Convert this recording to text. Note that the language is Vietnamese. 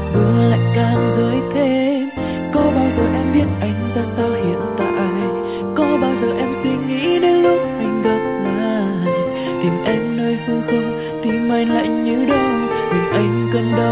mưa lại càng rơi thêm. Có bao giờ em biết anh ra sao hiện tại? Có bao giờ em suy nghĩ đến lúc mình gặp lại? Tìm em nơi hư không, tìm anh lại như đâu, mình anh cần đâu?